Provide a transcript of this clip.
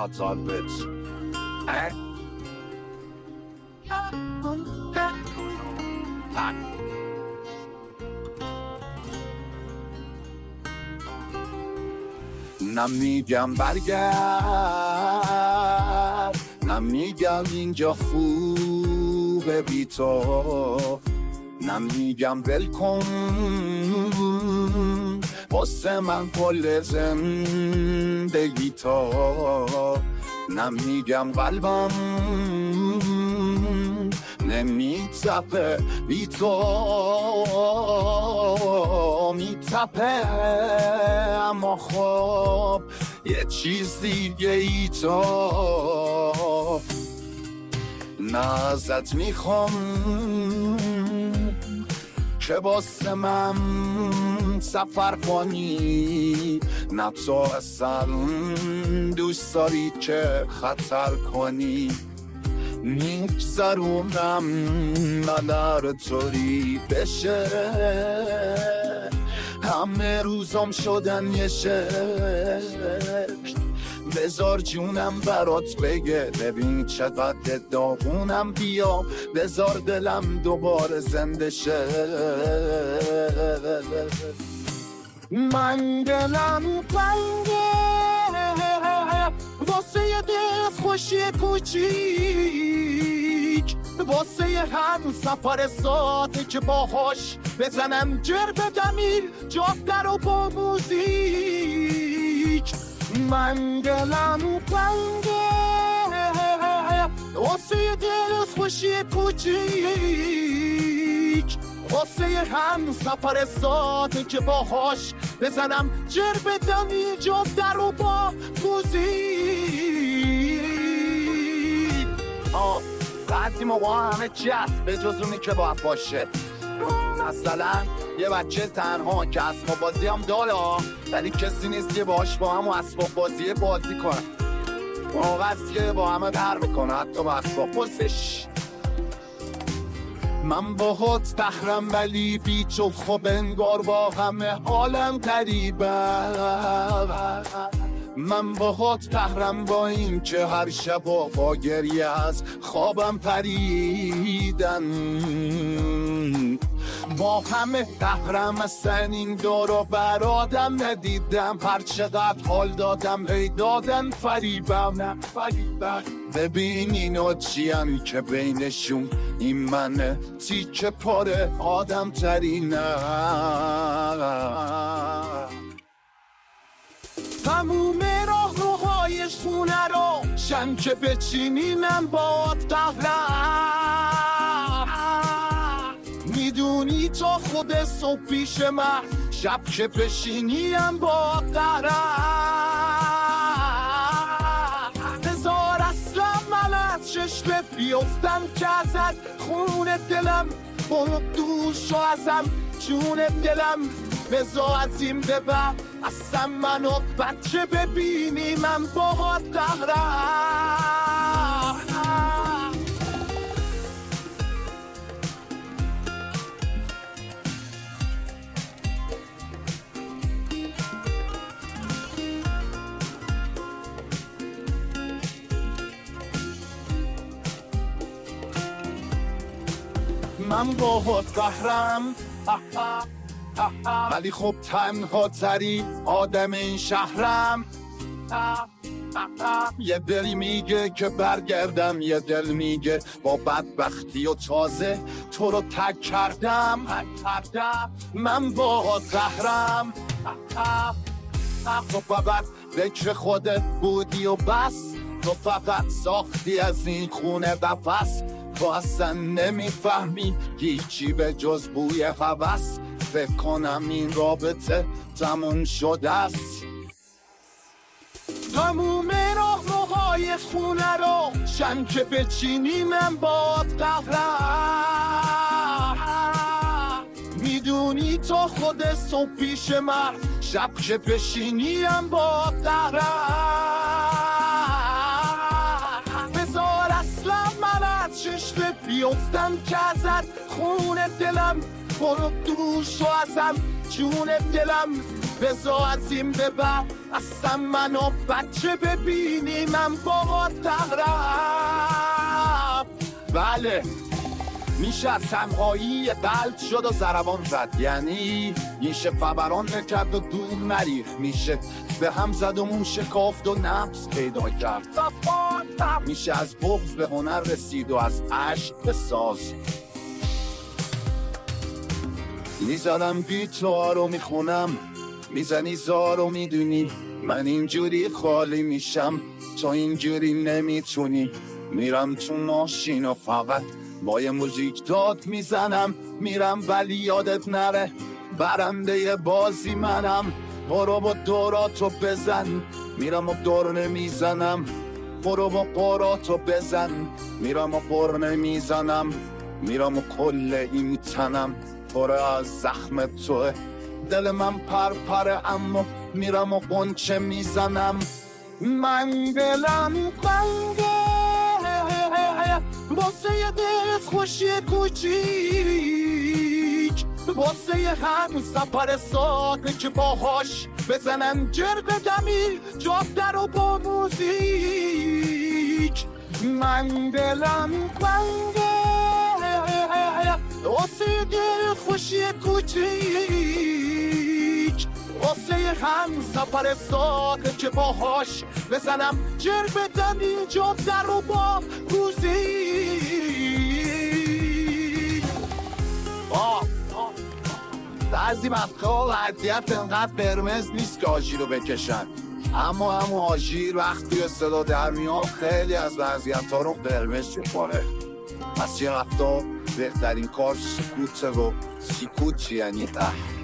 Hazarvet. نمیگم برگرد، نمیگم اینجا خوبه بی تو، نمیگم ول کن واسه من کل زندگی تو، نمیگم قلبم نمیتپه بی تو، میتپه اما خب یه چیز دیگه ای تو، نه ازت میخوام که واسه من سفر کنی، نه تو اصلا دوست داری که خطر کنی، میگذرونم من طوری بشه، همه روزم شدن یه شکل، بذار جونم برات بگه ببین چقدر داغونم، بیا بذار دلم دوباره زنده شه، من دلم تنگه واسه یه دست خوشی کوچیک، واسه یه هم سفر ساده که باهاش بزنم جر بدمیر جاده رو با موزیک، من دلم تنگه واسه یه دست خوشی کوچیک، واسه یه هم سفر ساده که باهاش بزنم جر بدمیر جاده رو با موزیک. بعضی موقع همه چی هست به جز اونی که باید باشه، مثلا یه بچه تنها که اسباب بازی هم داره ولی کسی نیست که باش با هم اسباب بازی کنه، موقع است که با همه پر میکنه حتی با اسباب بازیش. من با خود تخرم ولی بیچ و خوب انگار با همه حالم قریبه، من با خود تحرم با این که هر شب و با گریه از خوابم پریدن، با همه تحرم هستن این دور و برادم ندیدم، هر چقدر حال دادم هی دادن فریبم، ببین اینو چیان که بینشون این منه تیکه پاره آدم ترینم، تموم راهروهایش خونه رو شن که بچینیم باد قهرم، میدونی تا خود صبح پیش من شب که بشینیم باد قهرم، بذار اصلا من از چشمت بیفتم که ازت خون دلم برو دوش و ازم جون دلم، بذار از این ببر اصلا منو بچه ببینی من باهات دقرم، من باهات قهرم ولی خب تنها تری آدم این شهرم، یه دل میگه که برگردم، یه دل میگه با بدبختی و تازه تو رو تک کردم، من باهات قهرم، تو فقط فکر خودت بودی و بس، تو فقط ساختی از این خونه قفس، تو اصلا نمیفهمی هیچی به جز بوی هوس، فکر کنم این رابطه تموم شده است، تموم راهروهای خونه رو شن که بچینیم باد قهرم، میدونی تا خود صبح پیش من شب که بشینیم باد قهرم، بذار اصلا من از چشمت بیفتم که ازت خون دلم برو دوش و ازم جون دلم، بزا از این به بعد اصلا منو بچه ببینی من با تغرب. بله میشه از تنهایی قلب شد و ضربان زد، یعنی میشه فبران نکرد و دور نریخ، میشه به هم زد و مون شکافت و نفس پیدا کرد، میشه از بغض به هنر رسید و از عشق به ساز. میزنم بیت‌ها رو میخونم، میزنی زارو میدونی من اینجوری خالی میشم، تو اینجوری نمیتونی. میرم تو ماشین و فقط با یه موزیک داد میزنم، میرم ولی یادت نره برنده بازی منم. برو با دوراتو بزن، میرم و دور نمیزنم. برو با قراتو بزن، میرم و قر نمیزنم. میرم و کل این تنم پر از زخم توه، دل من پرپره اما میرم و قنچه میزنم. من دلم قنگه واسه یه دل خوشی کوچیک، واسه یه هم سفر ساده که باهاش بزنم جرق دمی جاده رو با موزیک. من دلم قنگه واسه یه دل خوشی کوچیک، واسه یه هم سفر ساده که باهاش بزنم جرق دمی جاده رو با موزیک. بعضی وقتها وضعیت انقدر قرمز نیست که آژیر رو بکشن، اما همون آژیر وقتی صدا در میاد خیلی از وضعیت‌ها رو قرمز می‌کنه. پس یه وقتا بهترین کار سکوته و سکوت یعنی